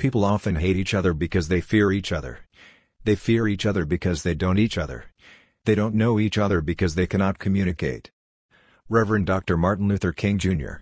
People often hate each other because they fear each other. They fear each other because they don't each other. They don't know each other because they cannot communicate. Reverend Dr. Martin Luther King Jr.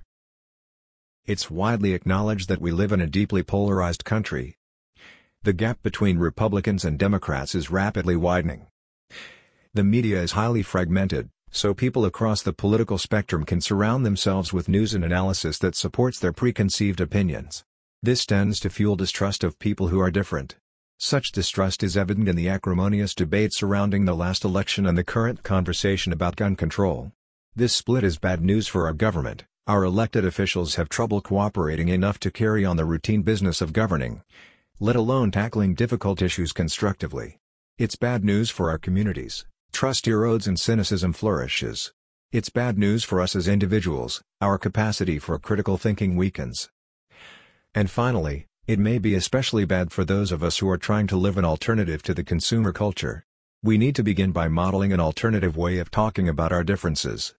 It's widely acknowledged that we live in a deeply polarized country. The gap between Republicans and Democrats is rapidly widening. The media is highly fragmented, so people across the political spectrum can surround themselves with news and analysis that supports their preconceived opinions. This tends to fuel distrust of people who are different. Such distrust is evident in the acrimonious debate surrounding the last election and the current conversation about gun control. This split is bad news for our government. Our elected officials have trouble cooperating enough to carry on the routine business of governing, let alone tackling difficult issues constructively. It's bad news for our communities. Trust erodes and cynicism flourishes. It's bad news for us as individuals. Our capacity for critical thinking weakens. And finally, it may be especially bad for those of us who are trying to live an alternative to the consumer culture. We need to begin by modeling an alternative way of talking about our differences.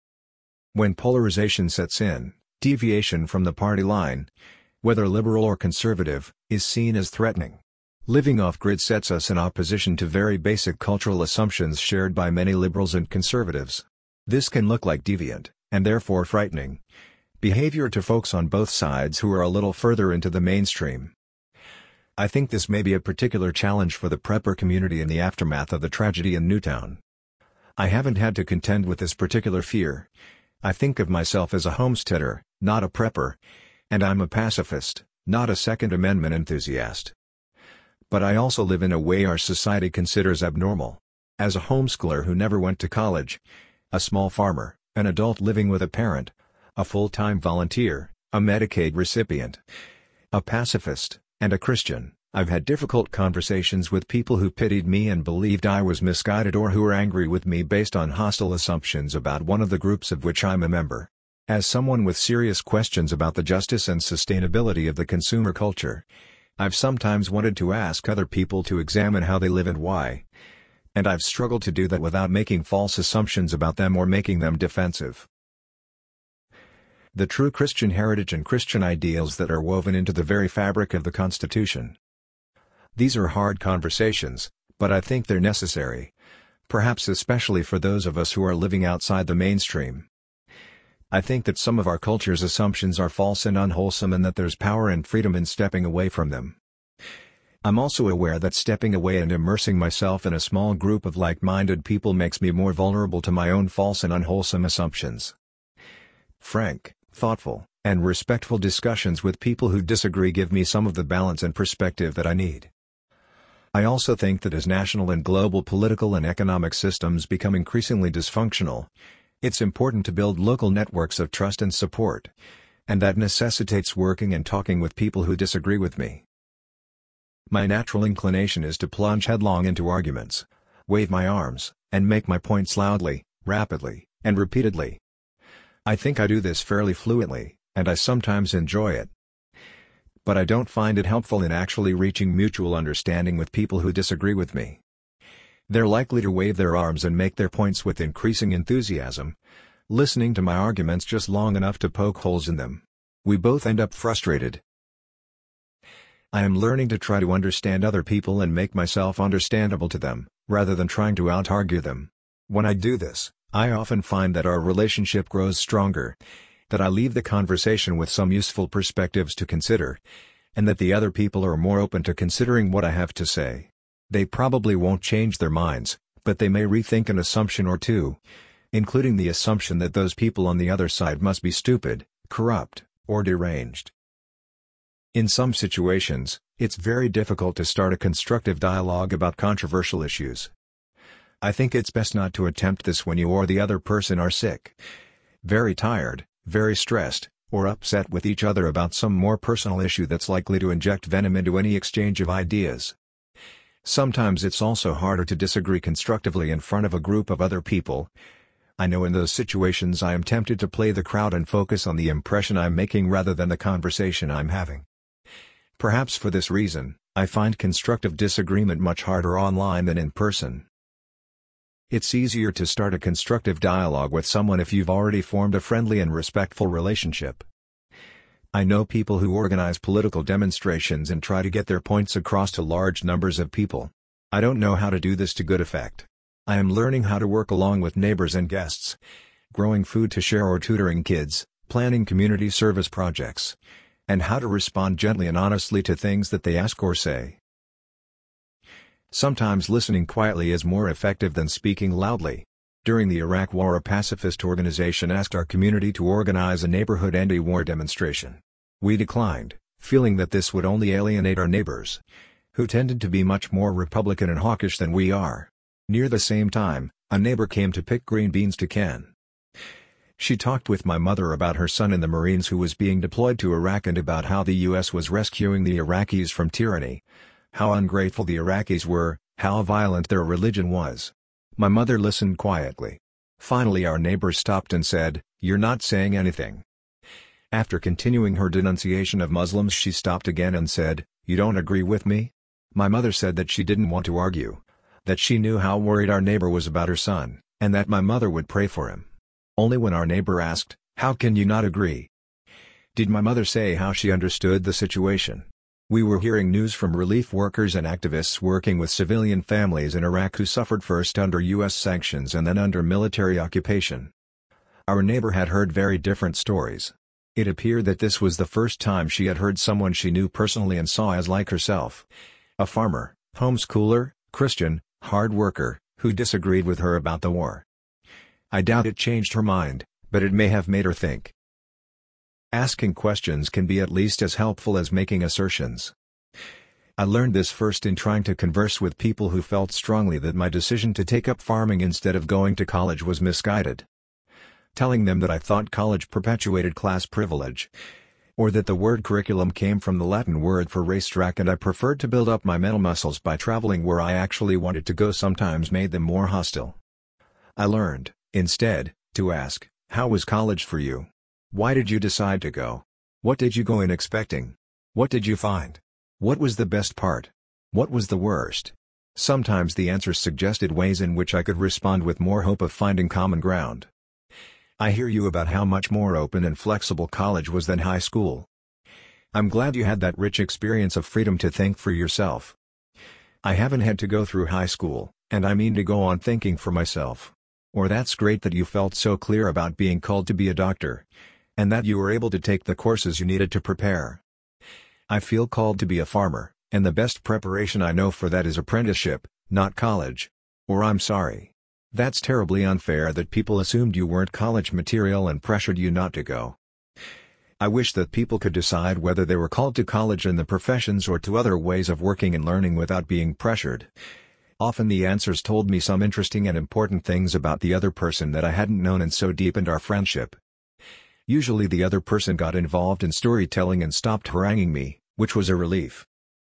When polarization sets in, deviation from the party line, whether liberal or conservative, is seen as threatening. Living off-grid sets us in opposition to very basic cultural assumptions shared by many liberals and conservatives. This can look like deviant, and therefore frightening, behavior to folks on both sides who are a little further into the mainstream. I think this may be a particular challenge for the prepper community in the aftermath of the tragedy in Newtown. I haven't had to contend with this particular fear. I think of myself as a homesteader, not a prepper, and I'm a pacifist, not a Second Amendment enthusiast. But I also live in a way our society considers abnormal. As a homeschooler who never went to college, a small farmer, an adult living with a parent, a full-time volunteer, a Medicaid recipient, a pacifist, and a Christian, I've had difficult conversations with people who pitied me and believed I was misguided or who were angry with me based on hostile assumptions about one of the groups of which I'm a member. As someone with serious questions about the justice and sustainability of the consumer culture, I've sometimes wanted to ask other people to examine how they live and why. And I've struggled to do that without making false assumptions about them or making them defensive. The true Christian heritage and Christian ideals that are woven into the very fabric of the Constitution. These are hard conversations, but I think they're necessary. Perhaps especially for those of us who are living outside the mainstream. I think that some of our culture's assumptions are false and unwholesome and that there's power and freedom in stepping away from them. I'm also aware that stepping away and immersing myself in a small group of like-minded people makes me more vulnerable to my own false and unwholesome assumptions. Frank, thoughtful, and respectful discussions with people who disagree give me some of the balance and perspective that I need. I also think that as national and global political and economic systems become increasingly dysfunctional, it's important to build local networks of trust and support, and that necessitates working and talking with people who disagree with me. My natural inclination is to plunge headlong into arguments, wave my arms, and make my points loudly, rapidly, and repeatedly. I think I do this fairly fluently, and I sometimes enjoy it. But I don't find it helpful in actually reaching mutual understanding with people who disagree with me. They're likely to wave their arms and make their points with increasing enthusiasm, listening to my arguments just long enough to poke holes in them. We both end up frustrated. I am learning to try to understand other people and make myself understandable to them, rather than trying to out-argue them. When I do this, I often find that our relationship grows stronger, that I leave the conversation with some useful perspectives to consider, and that the other people are more open to considering what I have to say. They probably won't change their minds, but they may rethink an assumption or two, including the assumption that those people on the other side must be stupid, corrupt, or deranged. In some situations, it's very difficult to start a constructive dialogue about controversial issues. I think it's best not to attempt this when you or the other person are sick, very tired, very stressed, or upset with each other about some more personal issue that's likely to inject venom into any exchange of ideas. Sometimes it's also harder to disagree constructively in front of a group of other people. I know in those situations I am tempted to play the crowd and focus on the impression I'm making rather than the conversation I'm having. Perhaps for this reason, I find constructive disagreement much harder online than in person. It's easier to start a constructive dialogue with someone if you've already formed a friendly and respectful relationship. I know people who organize political demonstrations and try to get their points across to large numbers of people. I don't know how to do this to good effect. I am learning how to work along with neighbors and guests, growing food to share or tutoring kids, planning community service projects, and how to respond gently and honestly to things that they ask or say. Sometimes listening quietly is more effective than speaking loudly. During the Iraq War, a pacifist organization asked our community to organize a neighborhood anti-war demonstration. We declined, feeling that this would only alienate our neighbors, who tended to be much more Republican and hawkish than we are. Near the same time, a neighbor came to pick green beans to can. She talked with my mother about her son in the Marines who was being deployed to Iraq and about how the U.S. was rescuing the Iraqis from tyranny, how ungrateful the Iraqis were, how violent their religion was. My mother listened quietly. Finally our neighbor stopped and said, "You're not saying anything." After continuing her denunciation of Muslims, she stopped again and said, "You don't agree with me?" My mother said that she didn't want to argue, that she knew how worried our neighbor was about her son, and that my mother would pray for him. Only when our neighbor asked, "How can you not agree?" did my mother say how she understood the situation. We were hearing news from relief workers and activists working with civilian families in Iraq who suffered first under U.S. sanctions and then under military occupation. Our neighbor had heard very different stories. It appeared that this was the first time she had heard someone she knew personally and saw as like herself. A farmer, homeschooler, Christian, hard worker, who disagreed with her about the war. I doubt it changed her mind, but it may have made her think. Asking questions can be at least as helpful as making assertions. I learned this first in trying to converse with people who felt strongly that my decision to take up farming instead of going to college was misguided. Telling them that I thought college perpetuated class privilege, or that the word curriculum came from the Latin word for racetrack and I preferred to build up my mental muscles by traveling where I actually wanted to go sometimes made them more hostile. I learned, instead, to ask, "How was college for you? Why did you decide to go? What did you go in expecting? What did you find? What was the best part? What was the worst?" Sometimes the answers suggested ways in which I could respond with more hope of finding common ground. I hear you about how much more open and flexible college was than high school. I'm glad you had that rich experience of freedom to think for yourself. I haven't had to go through high school, and I mean to go on thinking for myself. Or that's great that you felt so clear about being called to be a doctor, and that you were able to take the courses you needed to prepare. I feel called to be a farmer, and the best preparation I know for that is apprenticeship, not college. Or I'm sorry. That's terribly unfair that people assumed you weren't college material and pressured you not to go. I wish that people could decide whether they were called to college in the professions or to other ways of working and learning without being pressured. Often the answers told me some interesting and important things about the other person that I hadn't known and so deepened our friendship. Usually the other person got involved in storytelling and stopped haranguing me, which was a relief.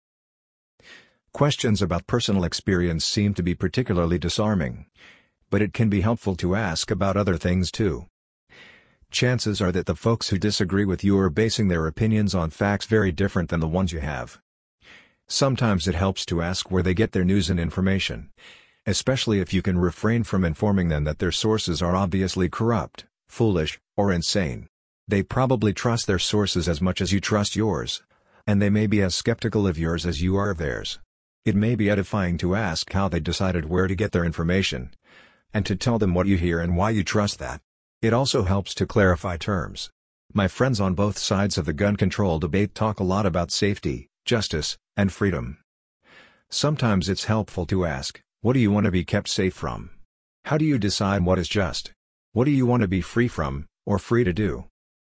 Questions about personal experience seem to be particularly disarming. But it can be helpful to ask about other things too. Chances are that the folks who disagree with you are basing their opinions on facts very different than the ones you have. Sometimes it helps to ask where they get their news and information, especially if you can refrain from informing them that their sources are obviously corrupt, foolish, or insane. They probably trust their sources as much as you trust yours, and they may be as skeptical of yours as you are of theirs. It may be edifying to ask how they decided where to get their information, and to tell them what you hear and why you trust that. It also helps to clarify terms. My friends on both sides of the gun control debate talk a lot about safety, justice, and freedom. Sometimes it's helpful to ask, what do you want to be kept safe from? How do you decide what is just? What do you want to be free from, or free to do?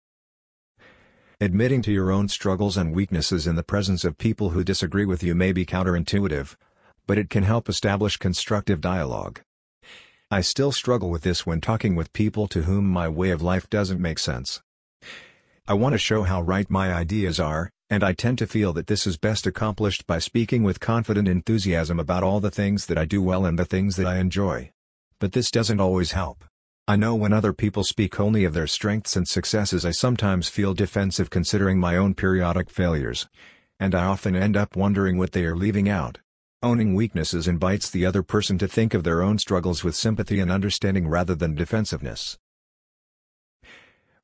Admitting to your own struggles and weaknesses in the presence of people who disagree with you may be counterintuitive, but it can help establish constructive dialogue. I still struggle with this when talking with people to whom my way of life doesn't make sense. I want to show how right my ideas are, and I tend to feel that this is best accomplished by speaking with confident enthusiasm about all the things that I do well and the things that I enjoy. But this doesn't always help. I know when other people speak only of their strengths and successes I sometimes feel defensive considering my own periodic failures, and I often end up wondering what they are leaving out. Owning weaknesses invites the other person to think of their own struggles with sympathy and understanding rather than defensiveness.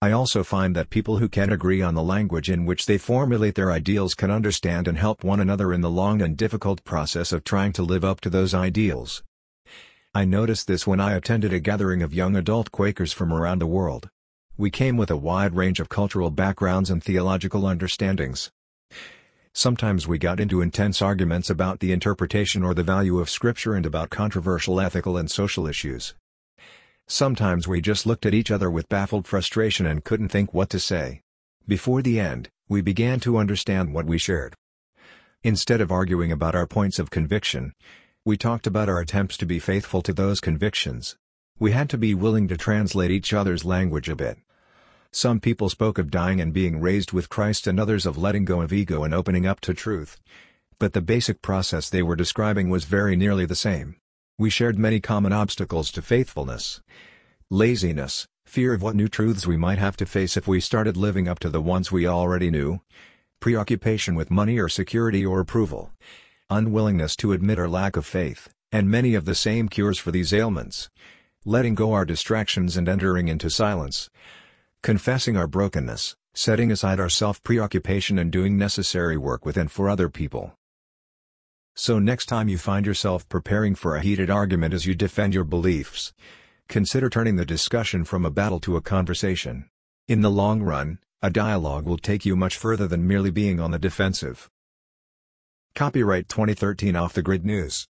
I also find that people who can agree on the language in which they formulate their ideals can understand and help one another in the long and difficult process of trying to live up to those ideals. I noticed this when I attended a gathering of young adult Quakers from around the world. We came with a wide range of cultural backgrounds and theological understandings. Sometimes we got into intense arguments about the interpretation or the value of Scripture and about controversial ethical and social issues. Sometimes we just looked at each other with baffled frustration and couldn't think what to say. Before the end, we began to understand what we shared. Instead of arguing about our points of conviction, we talked about our attempts to be faithful to those convictions. We had to be willing to translate each other's language a bit. Some people spoke of dying and being raised with Christ, and others of letting go of ego and opening up to truth. But the basic process they were describing was very nearly the same. We shared many common obstacles to faithfulness: laziness, fear of what new truths we might have to face if we started living up to the ones we already knew, preoccupation with money or security or approval, unwillingness to admit our lack of faith, and many of the same cures for these ailments: letting go our distractions and entering into silence, confessing our brokenness, setting aside our self-preoccupation and doing necessary work with and for other people. So next time you find yourself preparing for a heated argument as you defend your beliefs, consider turning the discussion from a battle to a conversation. In the long run, a dialogue will take you much further than merely being on the defensive. Copyright 2013 Off the Grid News.